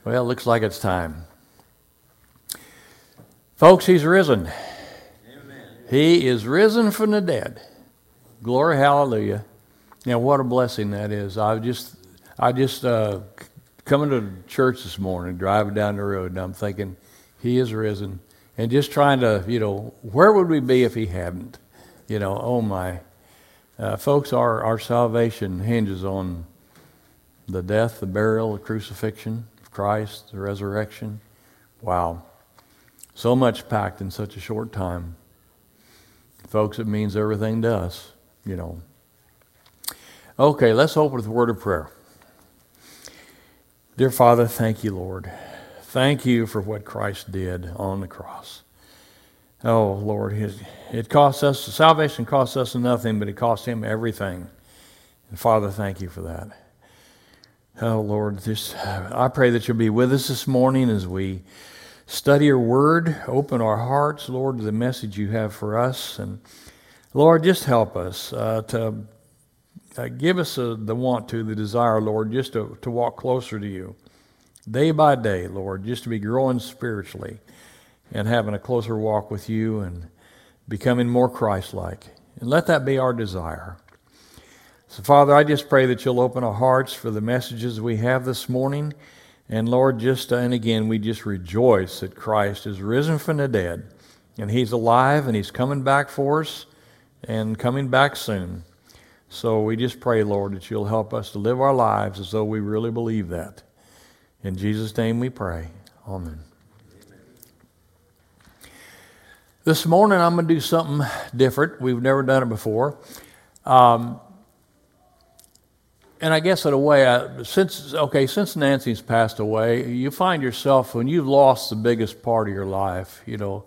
Well, it looks like it's time. Folks, He's risen. Amen. He is risen from the dead. Glory, hallelujah. Now, what a blessing that is. I just coming to church this morning, driving down the road, and I'm thinking, He is risen. And just trying to, where would we be if He hadn't? Oh my. Folks, our salvation hinges on the death, the burial, the crucifixion of Christ, the resurrection. Wow. So much packed in such a short time. Folks, it means everything to us, Okay, let's open with a word of prayer. Dear Father, thank you, Lord. Thank you for what Christ did on the cross. Oh, Lord, it cost us, salvation cost us nothing, but it cost Him everything. And Father, thank you for that. Oh, Lord, I pray that you'll be with us this morning as we study your word, open our hearts, Lord, to the message you have for us. And Lord, just help us to give us the desire, Lord, just to walk closer to you. Day by day, Lord, just to be growing spiritually and having a closer walk with you and becoming more Christ-like. And let that be our desire. So, Father, I just pray that you'll open our hearts for the messages we have this morning. And, Lord, and again, we just rejoice that Christ is risen from the dead. And He's alive and He's coming back for us and coming back soon. So we just pray, Lord, that you'll help us to live our lives as though we really believe that. In Jesus' name we pray. Amen. This morning I'm going to do something different. We've never done it before. And I guess in a way, since Nancy's passed away, you find yourself, when you've lost the biggest part of your life, you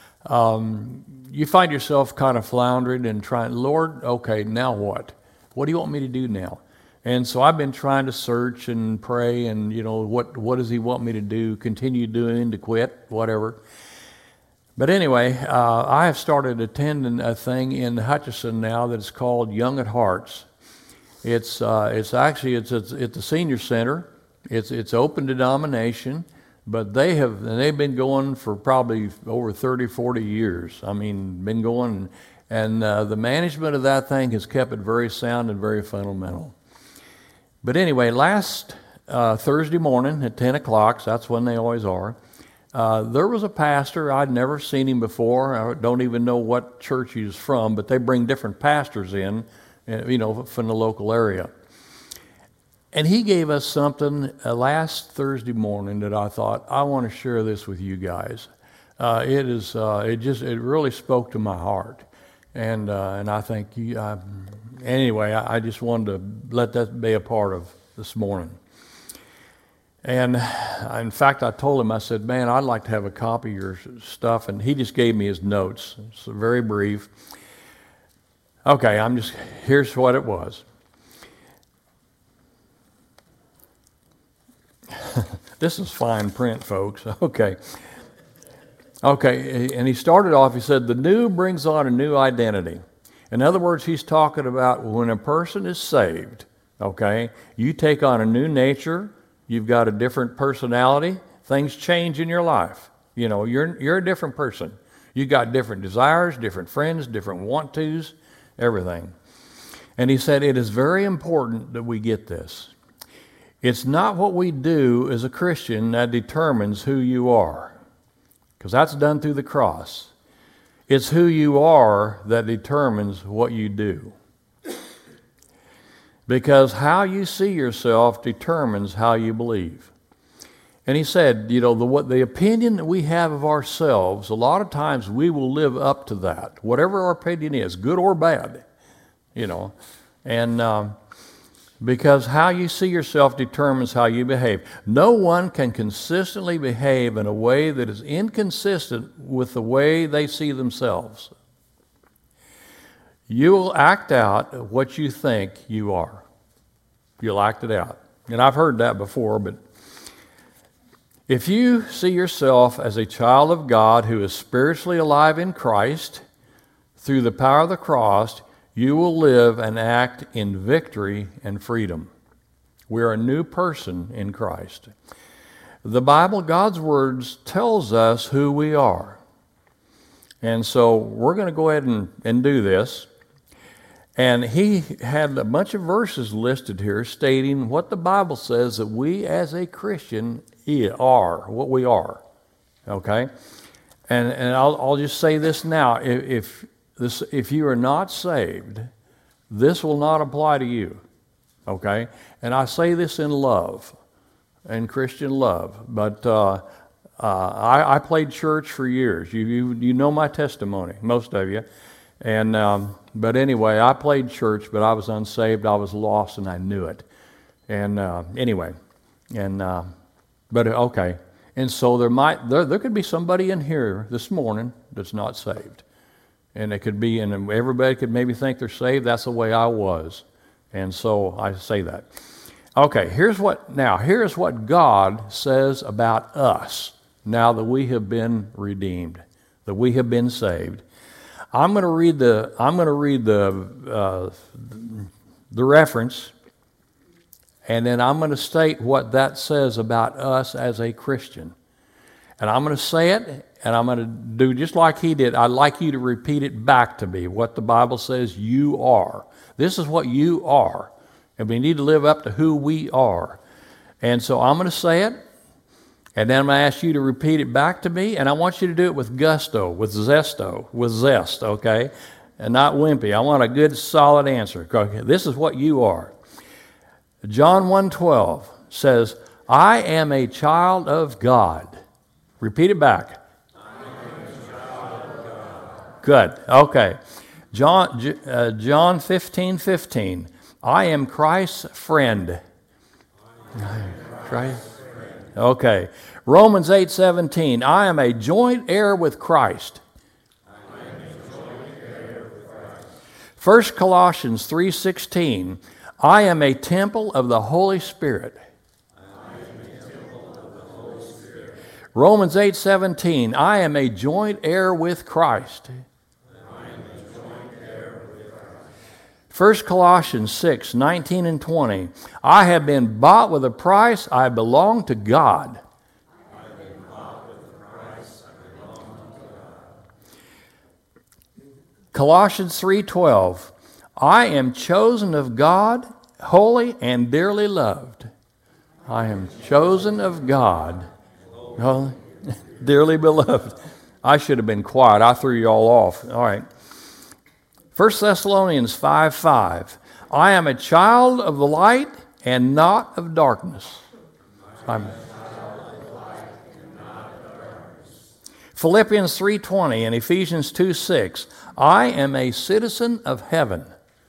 find yourself kind of floundering and trying, Lord, okay, now what? What do you want me to do now? And so I've been trying to search and pray and, what does He want me to do, continue doing, to quit, whatever. But anyway, I have started attending a thing in Hutchinson now that is called Young at Hearts. It's at the senior center. It's open denomination, but they've been going for probably over 30, 40 years. I mean, been going, and the management of that thing has kept it very sound and very fundamental. But anyway, last Thursday morning at 10 o'clock, so that's when they always are, there was a pastor. I'd never seen him before. I don't even know what church he was from, but they bring different pastors in, from the local area. And he gave us something last Thursday morning that I thought, I want to share this with you guys. It really spoke to my heart. And I think, anyway, I just wanted to let that be a part of this morning. And in fact, I told him, I said, man, I'd like to have a copy of your stuff. And he just gave me his notes. It's very brief. Okay, here's what it was. This is fine print, folks. Okay, and he started off, he said, the new brings on a new identity. In other words, he's talking about when a person is saved, okay, you take on a new nature. You've got a different personality. Things change in your life. You're a different person. You got different desires, different friends, different want-tos, everything. And he said it is very important that we get this. It's not what we do as a Christian that determines who you are, because that's done through the cross. It's who you are that determines what you do. Because how you see yourself determines how you believe. And he said, the opinion that we have of ourselves, a lot of times we will live up to that, whatever our opinion is, good or bad, And because how you see yourself determines how you behave. No one can consistently behave in a way that is inconsistent with the way they see themselves. You will act out what you think you are. You'll act it out. And I've heard that before, but if you see yourself as a child of God who is spiritually alive in Christ, through the power of the cross, you will live and act in victory and freedom. We are a new person in Christ. The Bible, God's words, tells us who we are. And so we're going to go ahead and do this. And he had a bunch of verses listed here stating what the Bible says that we as a Christian are, what we are. Okay? And I'll just say this now. If you are not saved, this will not apply to you. Okay? And I say this in love, in Christian love. But I played church for years. You know my testimony, most of you. And but anyway, I played church, but I was unsaved. I was lost, and I knew it. And anyway, and but okay. And so there could be somebody in here this morning that's not saved, and it could be, and everybody could maybe think they're saved. That's the way I was, and so I say that. Okay, here's what God says about us now that we have been redeemed, that we have been saved. I'm going to read the reference, and then I'm going to state what that says about us as a Christian. And I'm going to say it, and I'm going to do just like he did. I'd like you to repeat it back to me, what the Bible says you are. This is what you are, and we need to live up to who we are. And so I'm going to say it, and then I'm going to ask you to repeat it back to me, and I want you to do it with gusto, with zest, okay? And not wimpy. I want a good, solid answer. Okay, this is what you are. John 1:12 says, I am a child of God. Repeat it back. I am a child of God. Good. Okay. John 15:15. I am Christ's friend. I am Christ. Okay. Romans 8:17. I am a joint heir with Christ. 1 Colossians 3:16. I am a temple of the Holy Spirit. Romans 8:17. I am a joint heir with Christ. 1 Colossians 6:19 and 20. I have been bought with a price. I belong to God. Colossians 3:12. I am chosen of God, holy and dearly loved. I am chosen of God, holy, dearly beloved. I should have been quiet. I threw you all off. All right. 1 Thessalonians 5:5. I am a child of the light and not of darkness. Philippians 3:20 and Ephesians 2:6. I am a citizen of heaven.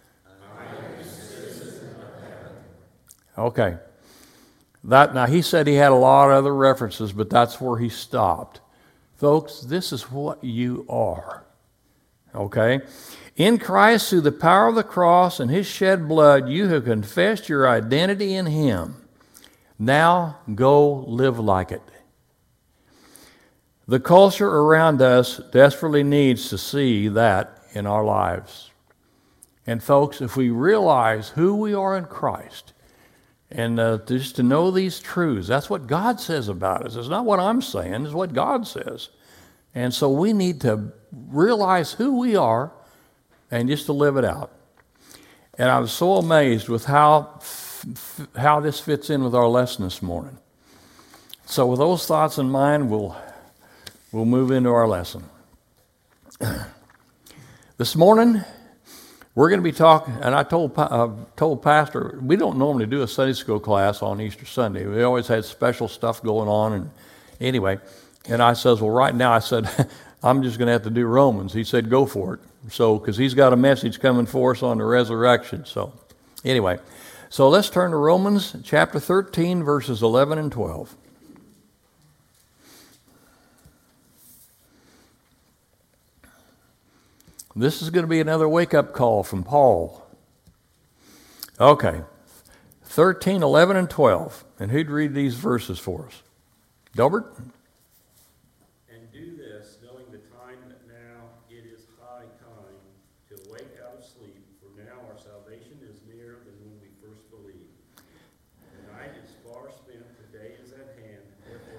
Okay. Now he said he had a lot of other references, but that's where he stopped. Folks, this is what you are. Okay? In Christ, through the power of the cross and his shed blood, you have confessed your identity in him. Now go live like it. The culture around us desperately needs to see that in our lives. And folks, if we realize who we are in Christ, and just to know these truths, that's what God says about us. It's not what I'm saying, it's what God says. And so we need to realize who we are and just to live it out. And I was so amazed with how this fits in with our lesson this morning. So with those thoughts in mind, we'll move into our lesson. This morning, we're going to be talking, and I told Pastor, we don't normally do a Sunday school class on Easter Sunday. We always had special stuff going on, and anyway, and I says, well, right now, I said, I'm just going to have to do Romans. He said, go for it. So, because he's got a message coming for us on the resurrection. So, anyway, so let's turn to Romans chapter 13, verses 11 and 12. This is going to be another wake-up call from Paul. Okay, 13, 11, and 12. And who'd read these verses for us? Delbert? And do this, knowing the time that now it is high time to wake out of sleep, for now our salvation is nearer than when we first believed. The night is far spent, the day is at hand. Therefore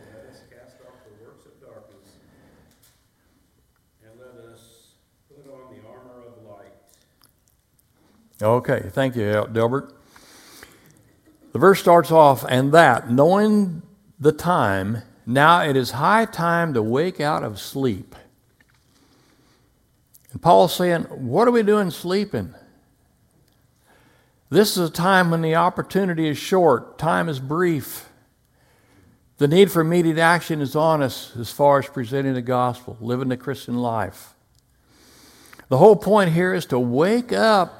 Okay, thank you, Delbert. The verse starts off, and that, knowing the time, now it is high time to wake out of sleep. And Paul's saying, what are we doing sleeping? This is a time when the opportunity is short, time is brief. The need for immediate action is on us as far as presenting the gospel, living the Christian life. The whole point here is to wake up.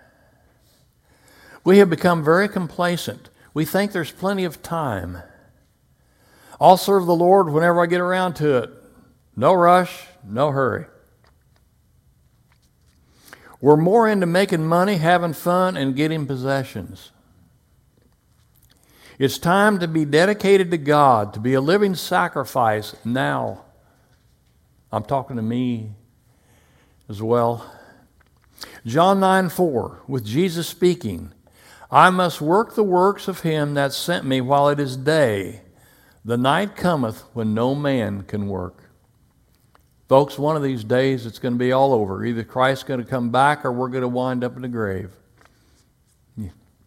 We have become very complacent. We think there's plenty of time. I'll serve the Lord whenever I get around to it. No rush, no hurry. We're more into making money, having fun, and getting possessions. It's time to be dedicated to God, to be a living sacrifice now. I'm talking to me as well. John 9:4, with Jesus speaking, I must work the works of him that sent me while it is day. The night cometh when no man can work. Folks, one of these days it's going to be all over. Either Christ's going to come back or we're going to wind up in the grave. Yeah.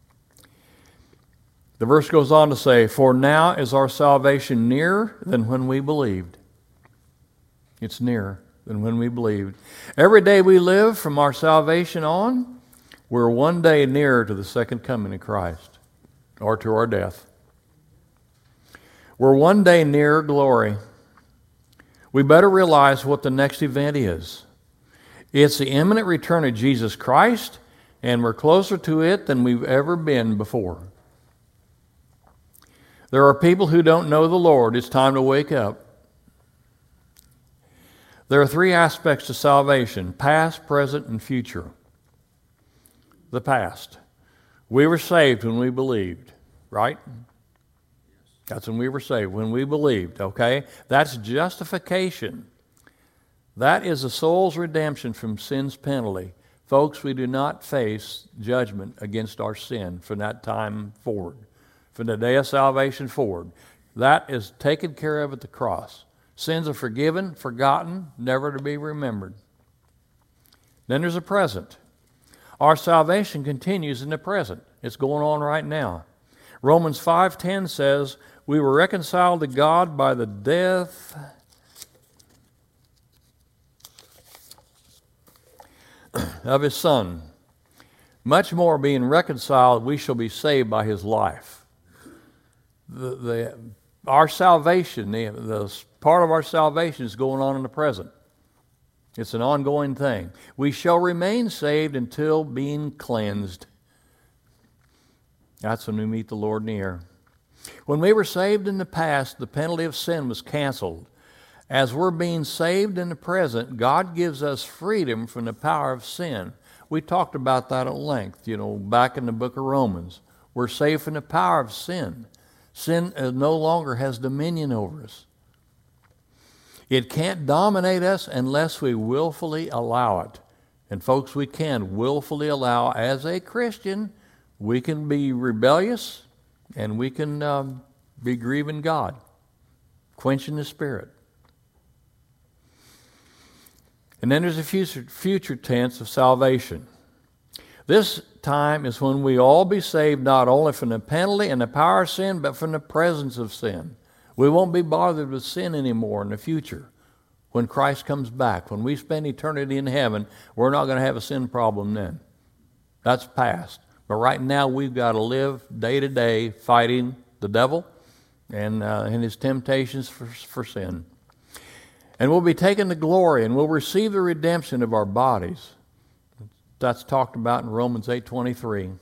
The verse goes on to say, for now is our salvation nearer than when we believed. It's nearer than when we believed. Every day we live from our salvation on, we're one day nearer to the second coming of Christ, or to our death. We're one day nearer glory. We better realize what the next event is. It's the imminent return of Jesus Christ, and we're closer to it than we've ever been before. There are people who don't know the Lord. It's time to wake up. There are three aspects to salvation: past, present, and future. The past. We were saved when we believed, right? That's when we were saved, when we believed, okay? That's justification. That is a soul's redemption from sin's penalty. Folks, we do not face judgment against our sin from that time forward, from the day of salvation forward. That is taken care of at the cross. Sins are forgiven, forgotten, never to be remembered. Then there's a present. Our salvation continues in the present. It's going on right now. Romans 5:10 says, we were reconciled to God by the death of his Son. Much more, being reconciled, we shall be saved by his life. Our salvation, the part of our salvation is going on in the present. It's an ongoing thing. We shall remain saved until being cleansed. That's when we meet the Lord in the air. When we were saved in the past, the penalty of sin was canceled. As we're being saved in the present, God gives us freedom from the power of sin. We talked about that at length, back in the book of Romans. We're saved from the power of sin. Sin no longer has dominion over us. It can't dominate us unless we willfully allow it. And folks, we can willfully allow, as a Christian, we can be rebellious and we can be grieving God, quenching the Spirit. And then there's a future tense of salvation. This time is when we all be saved not only from the penalty and the power of sin, but from the presence of sin. We won't be bothered with sin anymore in the future. When Christ comes back, when we spend eternity in heaven, we're not going to have a sin problem then. That's past. But right now we've got to live day to day fighting the devil and his temptations for sin. And we'll be taken to glory and we'll receive the redemption of our bodies. That's talked about in Romans 8:23.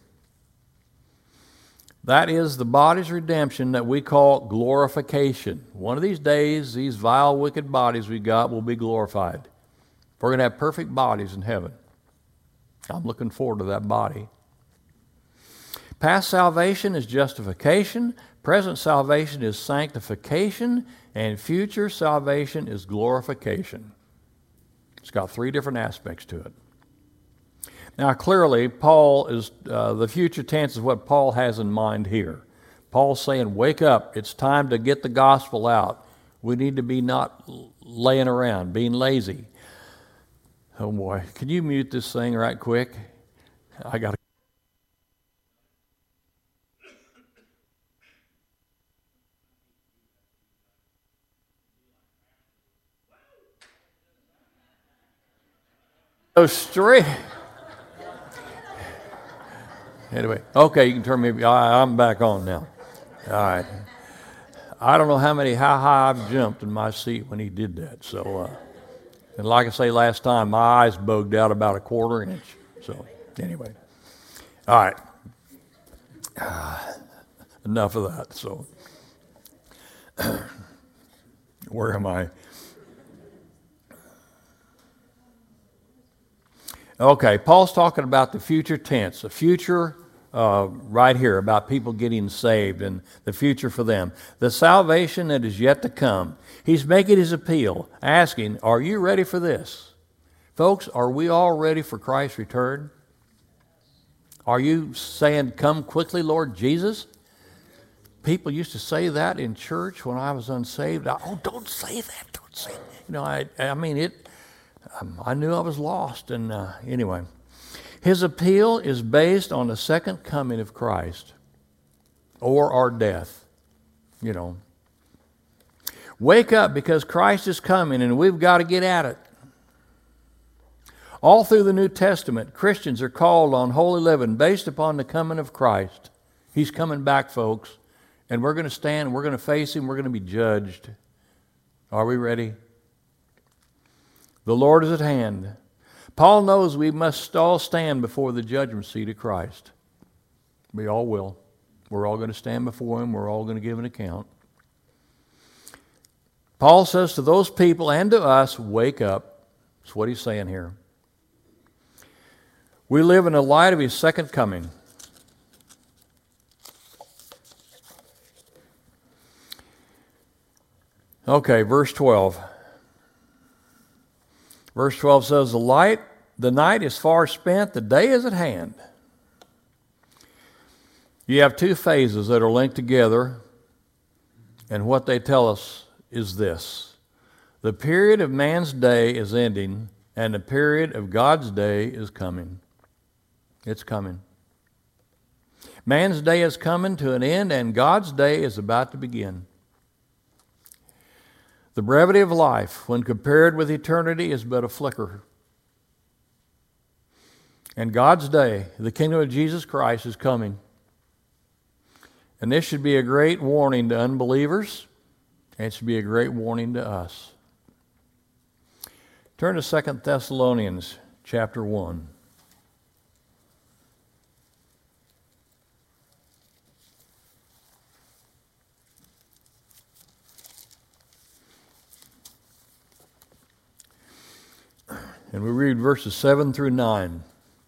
That is the body's redemption that we call glorification. One of these days, these vile, wicked bodies we got will be glorified. We're going to have perfect bodies in heaven. I'm looking forward to that body. Past salvation is justification, present salvation is sanctification, and future salvation is glorification. It's got three different aspects to it. Now, clearly, Paul is, the future tense is what Paul has in mind here. Paul's saying, wake up. It's time to get the gospel out. We need to be not laying around, being lazy. Oh, boy. Can you mute this thing right quick? I got to. Go straight. Anyway, okay, you can turn me. I'm back on now. All right. I don't know how high I've jumped in my seat when he did that. So, and like I say last time, my eyes bugged out about a quarter inch. So, anyway, all right. Enough of that. So, where am I? Okay, Paul's talking about the future tense, the future right here about people getting saved and the future for them. The salvation that is yet to come. He's making his appeal, asking, are you ready for this? Folks, are we all ready for Christ's return? Are you saying, come quickly, Lord Jesus? People used to say that in church when I was unsaved. Oh, don't say that. Don't say it. You know, I mean, I knew I was lost. And anyway, his appeal is based on the second coming of Christ or our death, you know. Wake up because Christ is coming and we've got to get at it. All through the New Testament, Christians are called on holy living based upon the coming of Christ. He's coming back, folks, and we're going to stand, we're going to face him, we're going to be judged. Are we ready? The Lord is at hand. Paul knows we must all stand before the judgment seat of Christ. We all will. We're all going to stand before him. We're all going to give an account. Paul says to those people and to us, wake up. That's what he's saying here. We live in the light of his second coming. Okay, verse 12. Verse 12 says, the night is far spent, the day is at hand. You have two phases that are linked together, and what they tell us is this. The period of man's day is ending, and the period of God's day is coming. It's coming. Man's day is coming to an end, and God's day is about to begin. The brevity of life, when compared with eternity, is but a flicker. And God's day, the kingdom of Jesus Christ, is coming. And this should be a great warning to unbelievers, and it should be a great warning to us. Turn to 2 Thessalonians chapter 1. And we read verses 7 through 9.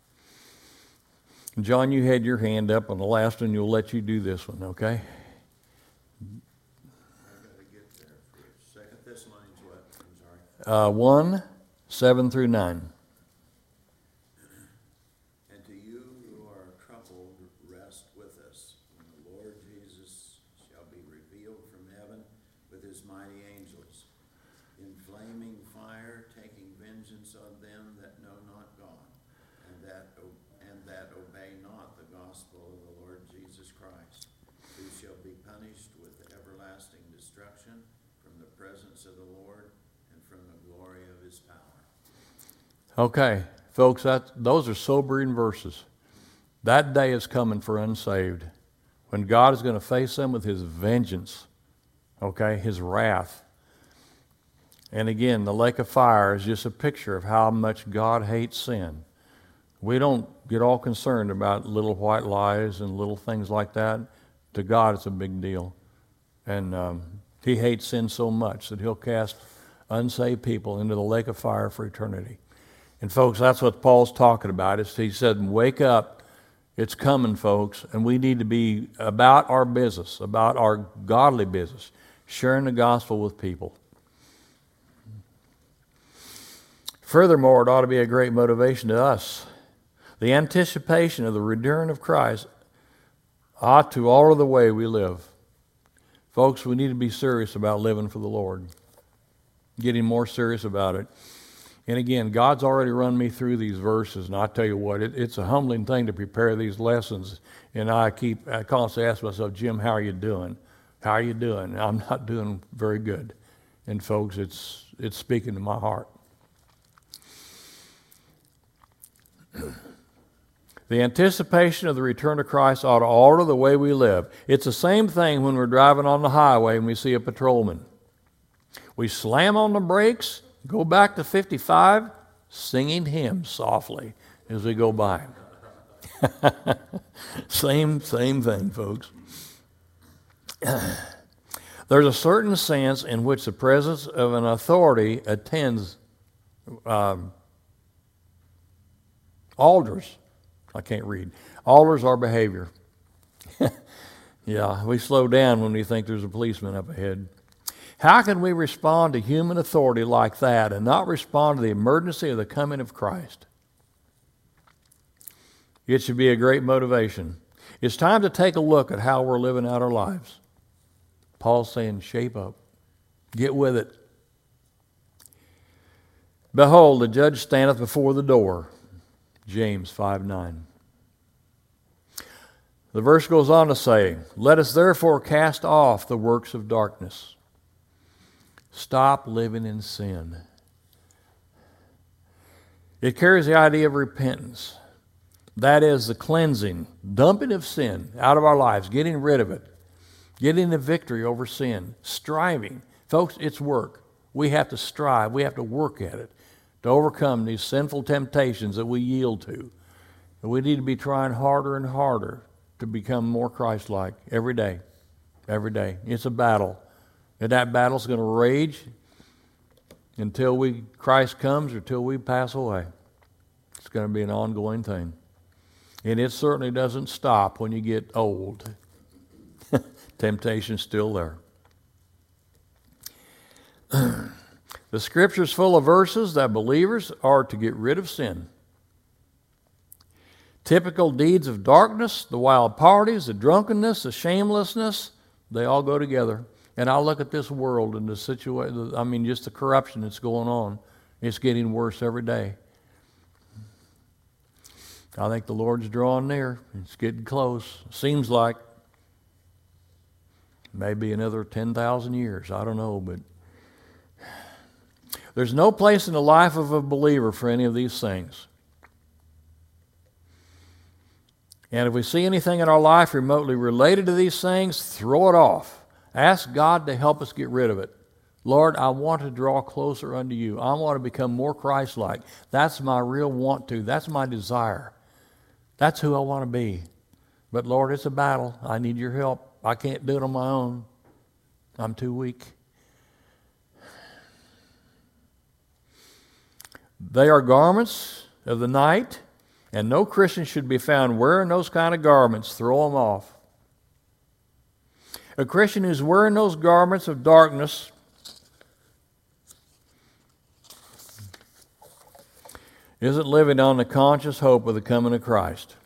And John, you had your hand up on the last one. You'll let you do this one, okay? I got to get there first. 2 Thessalonians what? I'm sorry. 1, 7 through 9. And to you who are troubled, rest with us when the Lord Jesus shall be revealed from heaven with his mighty angels, in flaming fire, taking vengeance on them that know not God, and that obey not the gospel of the Lord Jesus Christ, who shall be punished with everlasting destruction from the presence of the Lord and from the glory of his power. Okay, folks, those are sobering verses. That day is coming for unsaved, when God is going to face them with his vengeance, okay, his wrath. And again, the lake of fire is just a picture of how much God hates sin. We don't get all concerned about little white lies and little things like that. To God, it's a big deal. And he hates sin so much that he'll cast unsaved people into the lake of fire for eternity. And folks, that's what Paul's talking about. He said, wake up. It's coming, folks. And we need to be about our business, about our godly business, sharing the gospel with people. Furthermore, it ought to be a great motivation to us. The anticipation of the return of Christ ought to alter the way we live. Folks, we need to be serious about living for the Lord, getting more serious about it. And again, God's already run me through these verses, and I tell you what, it's a humbling thing to prepare these lessons. And I constantly ask myself, Jim, how are you doing? How are you doing? And I'm not doing very good. And folks, it's speaking to my heart. The anticipation of the return of Christ ought to alter the way we live. It's the same thing when we're driving on the highway and we see a patrolman. We slam on the brakes, go back to 55, singing hymns softly as we go by. Same thing, folks. There's a certain sense in which the presence of an authority alters. I can't read. Alters our behavior. Yeah, we slow down when we think there's a policeman up ahead. How can we respond to human authority like that and not respond to the emergency of the coming of Christ? It should be a great motivation. It's time to take a look at how we're living out our lives. Paul's saying, shape up. Get with it. Behold, the judge standeth before the door. James 5:9. The verse goes on to say, let us therefore cast off the works of darkness. Stop living in sin. It carries the idea of repentance. That is the cleansing, dumping of sin out of our lives, getting rid of it, getting the victory over sin, striving. Folks, it's work. We have to strive. We have to work at it to overcome these sinful temptations that we yield to. And we need to be trying harder and harder to become more Christ-like every day. Every day. It's a battle. And that battle's going to rage until Christ comes or till we pass away. It's going to be an ongoing thing. And it certainly doesn't stop when you get old. Temptation's still there. The Scripture's full of verses that believers are to get rid of sin. Typical deeds of darkness, the wild parties, the drunkenness, the shamelessness, they all go together. And I look at this world and the situation, just the corruption that's going on. It's getting worse every day. I think the Lord's drawing near. It's getting close. Seems like maybe another 10,000 years. I don't know, but there's no place in the life of a believer for any of these things. And if we see anything in our life remotely related to these things, throw it off. Ask God to help us get rid of it. Lord, I want to draw closer unto you. I want to become more Christ-like. That's my real want to. That's my desire. That's who I want to be. But Lord, it's a battle. I need your help. I can't do it on my own. I'm too weak. They are garments of the night, and no Christian should be found wearing those kind of garments. Throw them off. A Christian who's wearing those garments of darkness isn't living on the conscious hope of the coming of Christ.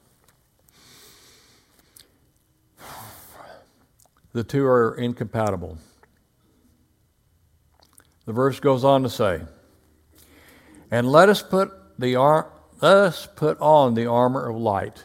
The two are incompatible. The verse goes on to say, and let us put on the armor of light.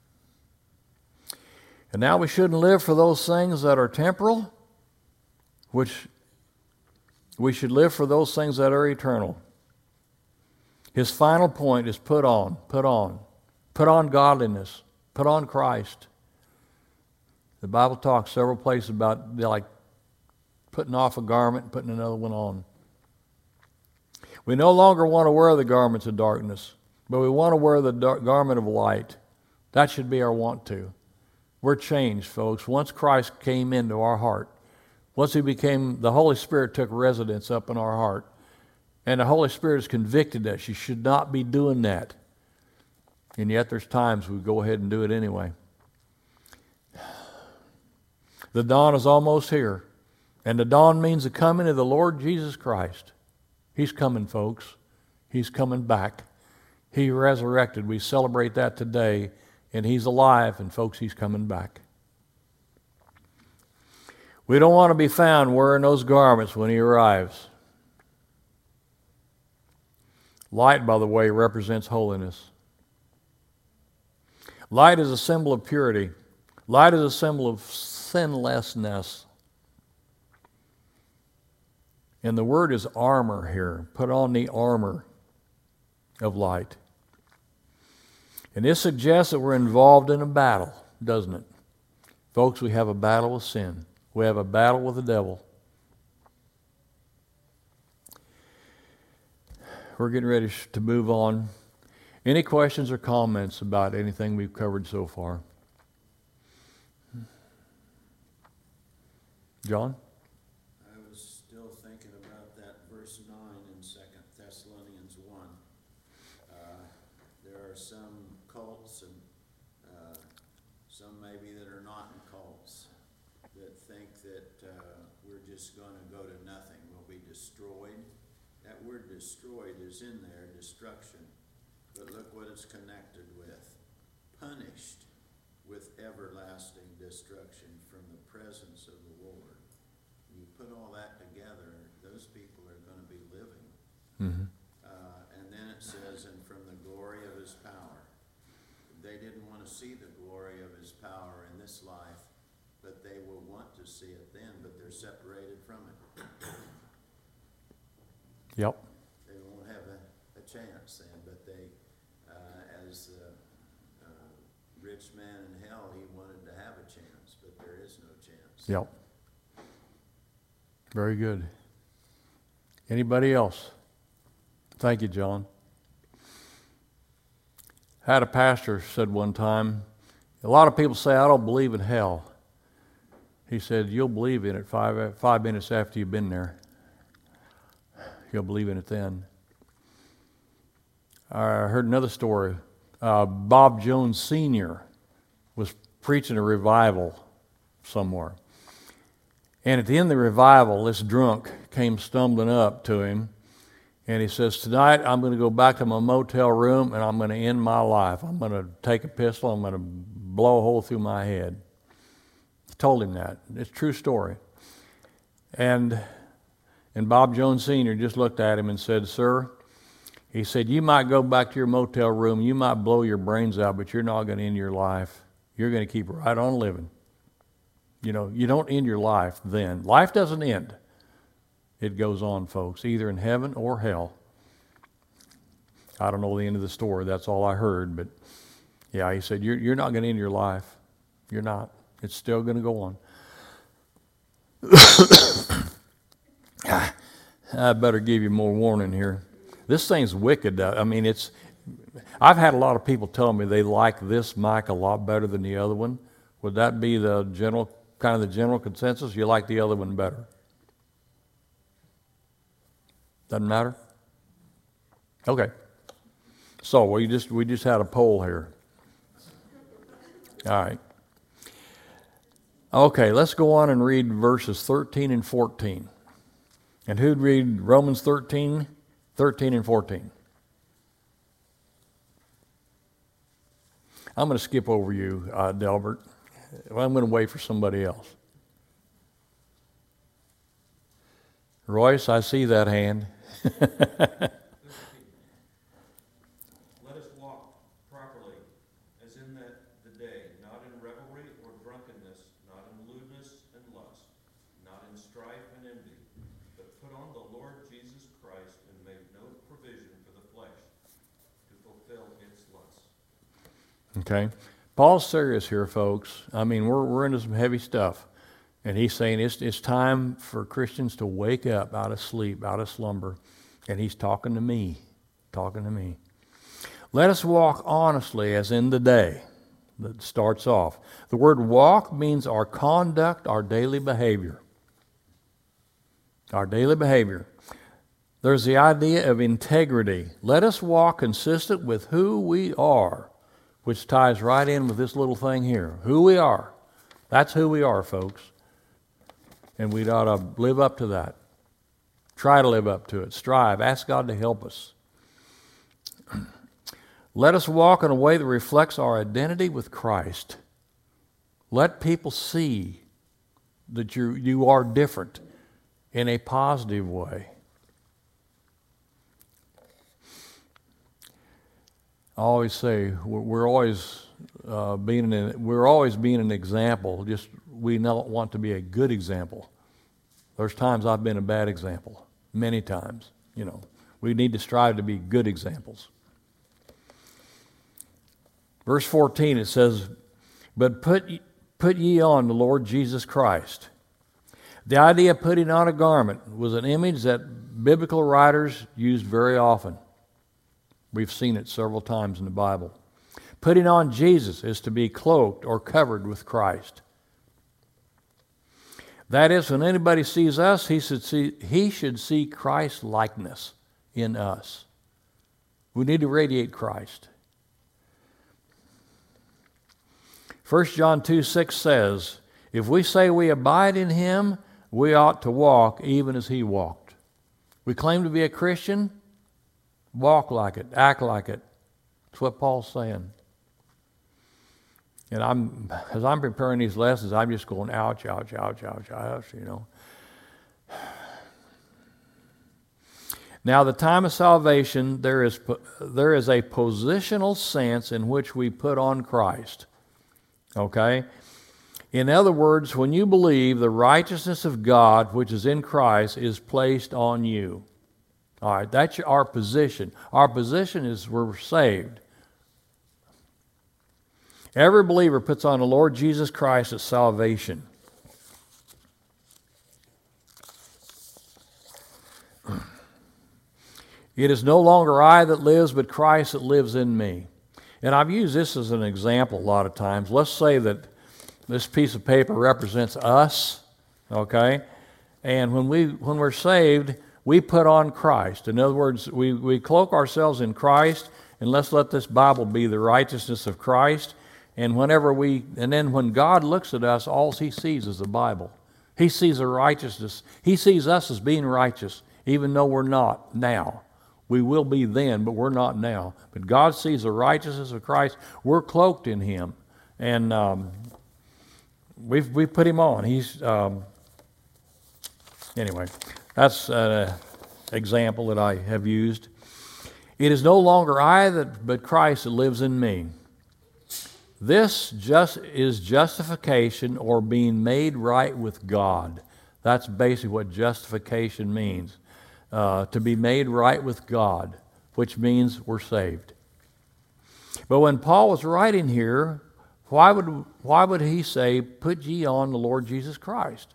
And now we shouldn't live for those things that are temporal, which we should live for those things that are eternal. His final point is put on godliness, put on Christ. The Bible talks several places about like putting off a garment and putting another one on. We no longer want to wear the garments of darkness, but we want to wear the garment of light. That should be our want to. We're changed, folks. Once Christ came into our heart, once the Holy Spirit took residence up in our heart, and the Holy Spirit has convicted us. You should not be doing that. And yet there's times we go ahead and do it anyway. The dawn is almost here. And the dawn means the coming of the Lord Jesus Christ. He's coming, folks. He's coming back. He resurrected. We celebrate that today. And He's alive. And folks, He's coming back. We don't want to be found wearing those garments when He arrives. Light, by the way, represents holiness. Light is a symbol of purity. Light is a symbol of sinlessness. And the word is armor here. Put on the armor of light. And this suggests that we're involved in a battle, doesn't it? Folks, we have a battle with sin. We have a battle with the devil. We're getting ready to move on. Any questions or comments about anything we've covered so far? John? I was still thinking about that verse 9 in 2 Thessalonians 1. There are some cults and some maybe that are not in cults that think that we're just going to go to nothing. We'll be destroyed. That word destroyed is in there, destruction. But look what it's connected with. Punished with everlasting destruction from the presence of the Lord. When you put all that together, those people are going to be living. Mm-hmm. And then it says, and from the glory of his power. They didn't want to see the glory of his power in this life, but they will want to see it then, but they're separated from it. Yep. They won't have a chance then, but they, as the rich man in hell, he wanted to have a chance, but there is no chance. Yep. Very good. Anybody else? Thank you, John. I had a pastor said one time, a lot of people say, I don't believe in hell. He said, you'll believe in it 5 minutes after you've been there. You'll believe in it then. I heard another story. Bob Jones Sr. was preaching a revival somewhere. And at the end of the revival, this drunk came stumbling up to him. And he says, tonight I'm going to go back to my motel room and I'm going to end my life. I'm going to take a pistol. I'm going to blow a hole through my head. I told him that. It's a true story. And Bob Jones Sr. just looked at him and said, sir, he said, you might go back to your motel room, you might blow your brains out, but you're not going to end your life. You're going to keep right on living. You know, you don't end your life then. Life doesn't end. It goes on, folks, either in heaven or hell. I don't know the end of the story. That's all I heard. But, yeah, he said, you're not going to end your life. You're not. It's still going to go on. I better give you more warning here. This thing's wicked. I mean, I've had a lot of people tell me they like this mic a lot better than the other one. Would that be the general consensus? You like the other one better? Doesn't matter? Okay. So we just had a poll here. All right. Okay, let's go on and read verses 13 and 14. And who'd read Romans 13 and 14? I'm going to skip over you, Delbert. I'm going to wait for somebody else. Royce, I see that hand. Let us walk properly, as in the day, not in revelry or drunkenness, not in lewdness and lust, not in strife and envy, but put on the Lord Jesus Christ and make no provision for the flesh to fulfill its lusts. Okay. Paul's serious here, folks. I mean, we're into some heavy stuff. And he's saying it's time for Christians to wake up out of sleep, out of slumber. And he's talking to me. Let us walk honestly as in the day. That starts off. The word walk means our conduct, our daily behavior. Our daily behavior. There's the idea of integrity. Let us walk consistent with who we are, which ties right in with this little thing here. Who we are. That's who we are, folks. And we ought to live up to that. Try to live up to it. Strive. Ask God to help us. Let us walk in a way that reflects our identity with Christ. Let people see that you are different in a positive way. I always say we're always being an example. Just we don't want to be a good example. There's times I've been a bad example, many times. We need to strive to be good examples. Verse 14 it says, "But put ye on the Lord Jesus Christ." The idea of putting on a garment was an image that biblical writers used very often. We've seen it several times in the Bible. Putting on Jesus is to be cloaked or covered with Christ. That is, when anybody sees us, he should see Christ's likeness in us. We need to radiate Christ. 1 John 2:6 says, "If we say we abide in him, we ought to walk even as he walked." We claim to be a Christian, walk like it, act like it. That's what Paul's saying. And as I'm preparing these lessons, I'm just going, ouch, ouch, ouch, ouch, ouch, Now, the time of salvation, there is a positional sense in which we put on Christ. Okay? In other words, when you believe, the righteousness of God, which is in Christ, is placed on you. All right, that's our position. Our position is we're saved. Every believer puts on the Lord Jesus Christ as salvation. It is no longer I that lives, but Christ that lives in me. And I've used this as an example a lot of times. Let's say that this piece of paper represents us, okay? And when we're saved, we put on Christ. In other words, we cloak ourselves in Christ, and let's let this Bible be the righteousness of Christ. And then when God looks at us, all he sees is the Bible. He sees the righteousness. He sees us as being righteous, even though we're not now. We will be then, but we're not now. But God sees the righteousness of Christ. We're cloaked in him. And we've put him on. Anyway, that's an example that I have used. It is no longer I but Christ that lives in me. This is justification, or being made right with God. That's basically what justification means. To be made right with God, which means we're saved. But when Paul was writing here, why would he say, "Put ye on the Lord Jesus Christ"?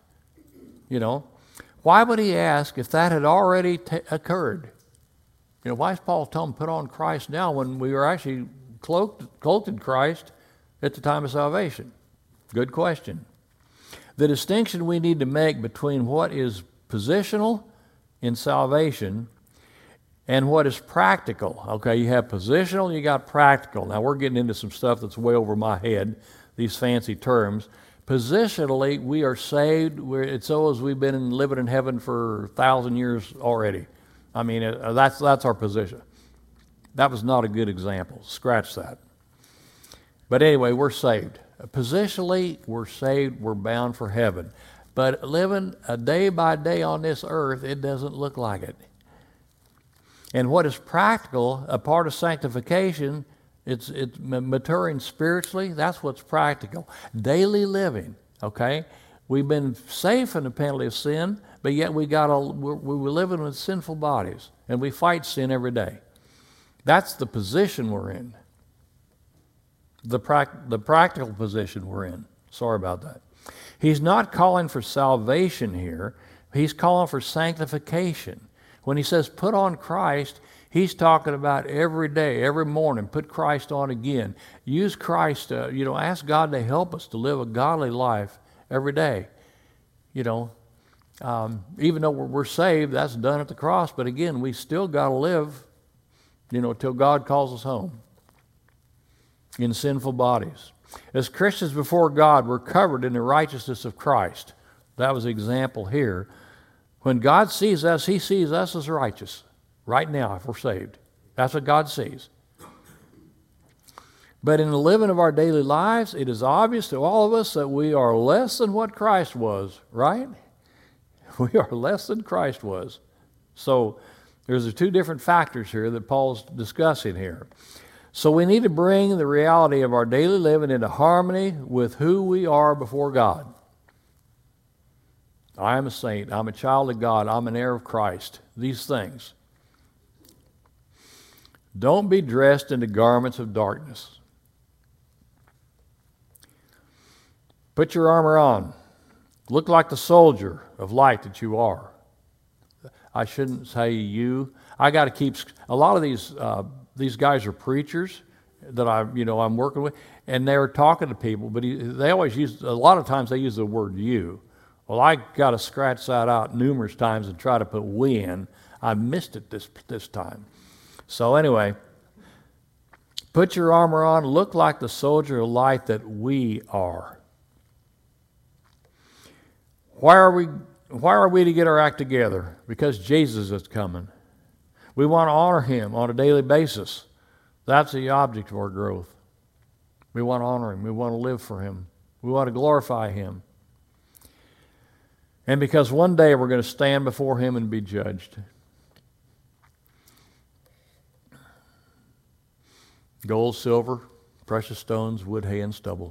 Why would he ask if that had already occurred? Why is Paul telling them put on Christ now when we were actually cloaked in Christ at the time of salvation? Good question. The distinction we need to make between what is positional in salvation and what is practical. Okay, you have positional, you got practical. Now we're getting into some stuff that's way over my head, these fancy terms. Positionally, we are saved. It's so as we've been living in heaven for 1,000 years already. I mean, that's our position. That was not a good example. Scratch that. But anyway, we're saved. Positionally, we're saved. We're bound for heaven. But living a day by day on this earth, it doesn't look like it. And what is practical, a part of sanctification, it's maturing spiritually. That's what's practical. Daily living, okay? We've been saved from the penalty of sin, but yet we're living with sinful bodies, and we fight sin every day. That's the position we're in. The practical position we're in. Sorry about that. He's not calling for salvation here. He's calling for sanctification. When he says put on Christ, he's talking about every day, every morning, put Christ on again. Use Christ, ask God to help us to live a godly life every day. Even though we're saved, that's done at the cross. But again, we still got to live, till God calls us home in sinful bodies. As Christians before God, we're covered in the righteousness of Christ. That was the example here. When God sees us, he sees us as righteous right now if we're saved. That's what God sees. But in the living of our daily lives, it is obvious to all of us that we are less than what Christ was, right? We are less than Christ was. So there's the two different factors here that Paul's discussing here. So we need to bring the reality of our daily living into harmony with who we are before God. I am a saint. I'm a child of God. I'm an heir of Christ. These things. Don't be dressed in the garments of darkness. Put your armor on. Look like the soldier of light that you are. I shouldn't say you. I got to keep. A lot of these guys are preachers that I'm working with, and they're talking to people, but they always use. A lot of times they use the word you. Well, I got to scratch that out numerous times and try to put we in. I missed it this time. So anyway, put your armor on. Look like the soldier of light that we are. Why are we to get our act together? Because Jesus is coming. We want to honor him on a daily basis. That's the object of our growth. We want to honor him. We want to live for him. We want to glorify him. And because one day we're going to stand before him and be judged. Gold, silver, precious stones, wood, hay, and stubble.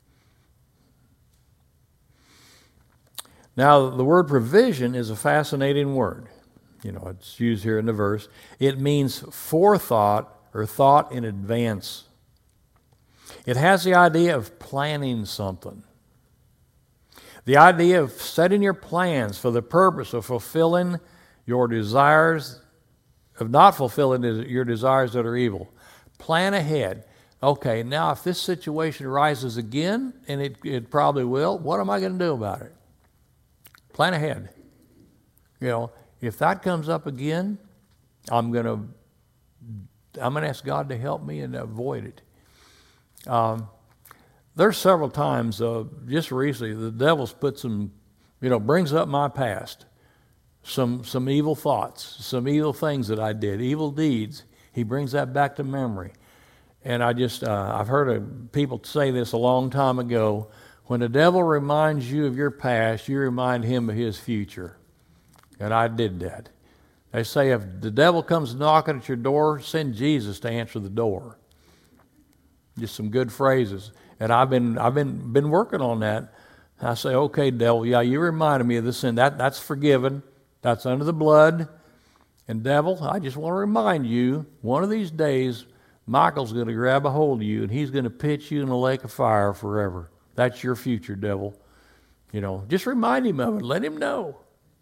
Now, the word provision is a fascinating word. It's used here in the verse. It means forethought or thought in advance. It has the idea of planning something. The idea of setting your plans for the purpose of fulfilling your desires, of not fulfilling your desires that are evil. Plan ahead. Okay, now if this situation arises again, and it probably will, what am I going to do about it? Plan ahead. If that comes up again, I'm going to ask God to help me and avoid it. There's several times, just recently, the devil's put brings up my past, some evil thoughts, some evil things that I did, evil deeds. He brings that back to memory. And I've heard people say this a long time ago. When the devil reminds you of your past, you remind him of his future. And I did that. They say if the devil comes knocking at your door, send Jesus to answer the door. Just some good phrases. And I've been working on that. I say, okay, devil, yeah, you reminded me of this sin. That's forgiven. That's under the blood. And devil, I just want to remind you, one of these days, Michael's going to grab a hold of you and he's going to pitch you in a lake of fire forever. That's your future, devil. Just remind him of it. Let him know.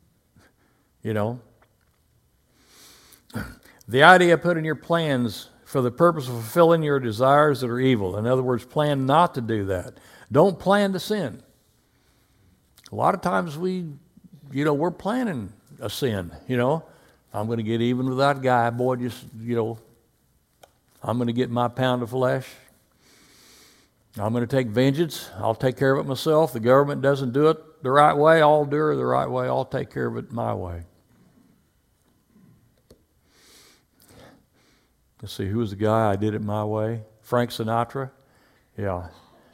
The idea of putting your plans for the purpose of fulfilling your desires that are evil. In other words, plan not to do that. Don't plan to sin. A lot of times we're planning a sin, I'm going to get even with that guy, boy, I'm going to get my pound of flesh. I'm going to take vengeance. I'll take care of it myself. The government doesn't do it the right way. I'll do it the right way. I'll take care of it my way. Let's see, who was the guy I did it my way? Frank Sinatra? Yeah.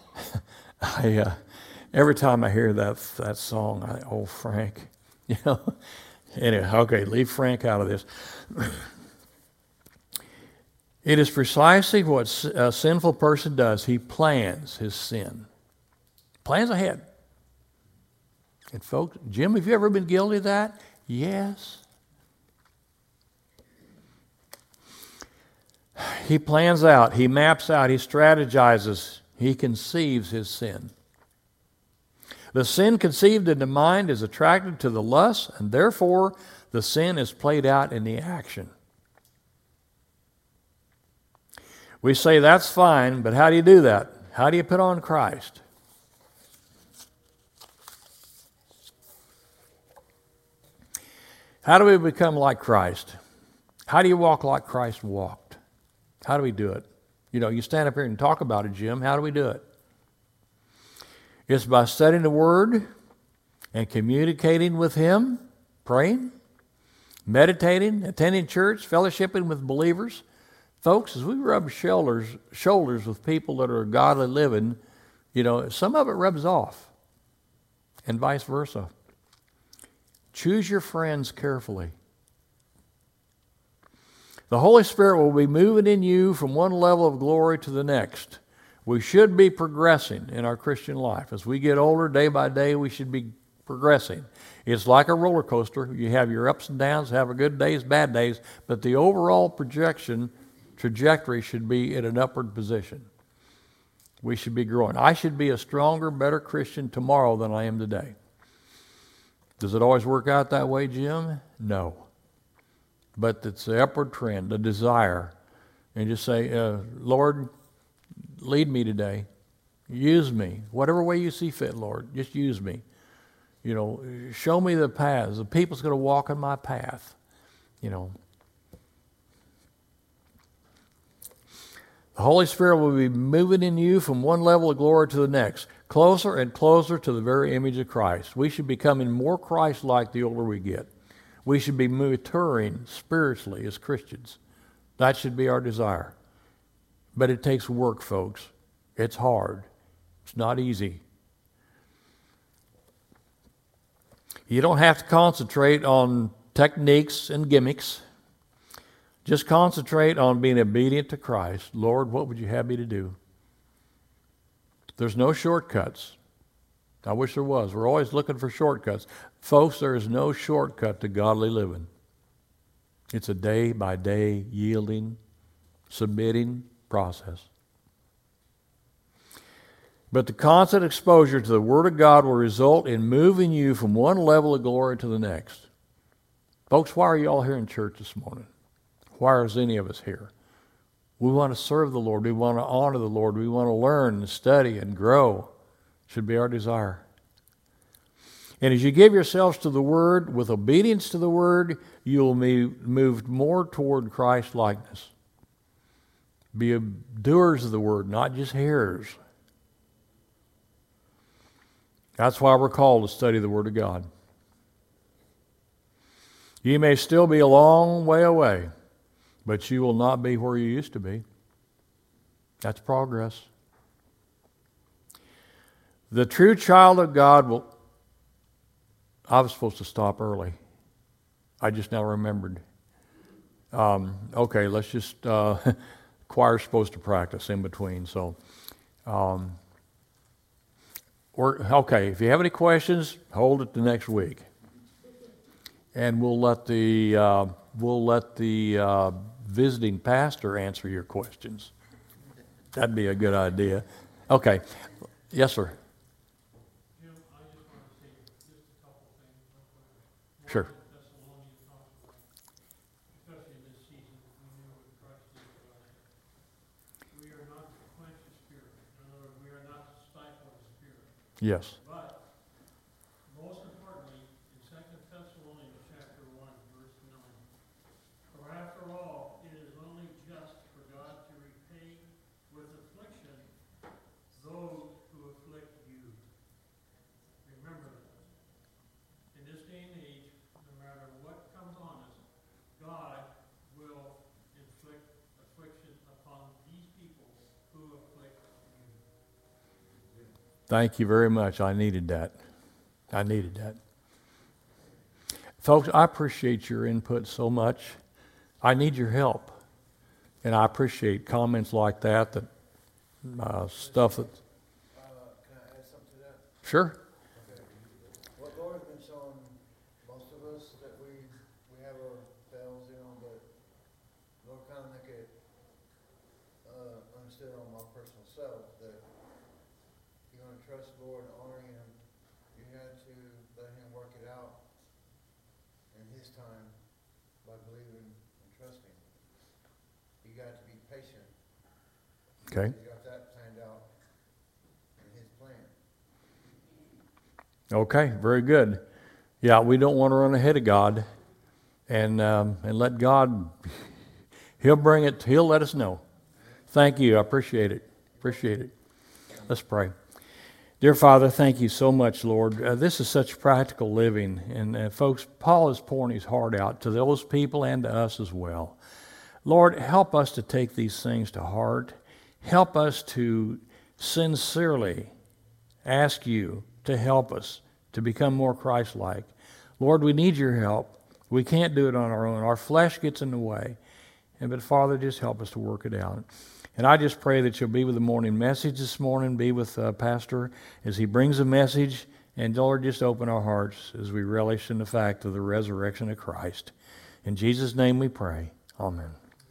Every time I hear that song, Frank, Anyway, okay, leave Frank out of this. It is precisely what a sinful person does. He plans his sin. Plans ahead. And folks, Jim, have you ever been guilty of that? Yes. He plans out, he maps out, he strategizes, he conceives his sin. The sin conceived in the mind is attracted to the lust, and therefore the sin is played out in the action. We say that's fine, but how do you do that? How do you put on Christ? How do we become like Christ? How do you walk like Christ walked? How do we do it? You stand up here and talk about it, Jim. How do we do it? It's by studying the Word and communicating with Him, praying, meditating, attending church, fellowshipping with believers. Folks, as we rub shoulders with people that are godly living, some of it rubs off, and vice versa. Choose your friends carefully. The Holy Spirit will be moving in you from one level of glory to the next. We should be progressing in our Christian life. As we get older, day by day, we should be progressing. It's like a roller coaster. You have your ups and downs, have good days, bad days, but the overall trajectory should be in an upward position. We should be growing. I should be a stronger, better Christian tomorrow than I am today. Does it always work out that way, Jim? No. But it's the upward trend, the desire. And just say, Lord, lead me today. Use me. Whatever way you see fit, Lord, just use me. You know, show me the paths. The people's going to walk in my path. You know. The Holy Spirit will be moving in you from one level of glory to the next, closer and closer to the very image of Christ. We should be becoming more Christ-like the older we get. We should be maturing spiritually as Christians. That should be our desire. But it takes work, folks. It's hard. It's not easy. You don't have to concentrate on techniques and gimmicks. Just concentrate on being obedient to Christ. Lord, what would you have me to do? There's no shortcuts. I wish there was. We're always looking for shortcuts. Folks, there is no shortcut to godly living. It's a day-by-day yielding, submitting process. But the constant exposure to the Word of God will result in moving you from one level of glory to the next. Folks, why are you all here in church this morning? Why is any of us here? We want to serve the Lord. We want to honor the Lord. We want to learn and study and grow. Should be our desire. And as you give yourselves to the Word, with obedience to the Word, you'll be moved more toward Christ likeness. Be doers of the Word, not just hearers. That's why we're called to study the Word of God. You may still be a long way away, but you will not be where you used to be. That's progress. The true child of God will... I was supposed to stop early. I just now remembered. Okay, let's just... choir's supposed to practice in between, so... okay, if you have any questions, hold it the next week. And we'll let the visiting pastor answer your questions. That'd be a good idea. Okay. Yes, sir. Jim, I just want to say just a couple things. Sure. Especially in this season, we know what Christ did for us. We are not to quench the Spirit. In other words, we are not to stifle the Spirit. Yes. But, most importantly, in 2 Thessalonians chapter 1, verse 9, for after all, it is only just for God to repay with affliction those who afflict you. Remember that. In this day and age, no matter what comes on us, God will inflict affliction upon these people who afflict you. Thank you very much. I needed that. Folks, I appreciate your input so much. I need your help. And I appreciate comments like that, stuff that... Can I add something to that? Sure. Okay. What Lord's been showing most of us that we have our bells in, but Lord kind of make it understood on my personal self that you're going to trust the Lord and honor Him. You had to let Him work it out in His time by believing and trusting. You got to be patient. Okay. You got that planned out in His plan. Okay, very good. Yeah, we don't want to run ahead of God and let God, He'll bring it, He'll let us know. Thank you, I appreciate it. Let's pray. Dear Father, thank you so much, Lord. This is such practical living. And folks, Paul is pouring his heart out to those people and to us as well. Lord, help us to take these things to heart. Help us to sincerely ask you to help us to become more Christ-like. Lord, we need your help. We can't do it on our own. Our flesh gets in the way. But Father, just help us to work it out. And I just pray that you'll be with the morning message this morning, be with Pastor as he brings a message. And Lord, just open our hearts as we relish in the fact of the resurrection of Christ. In Jesus' name we pray. Amen.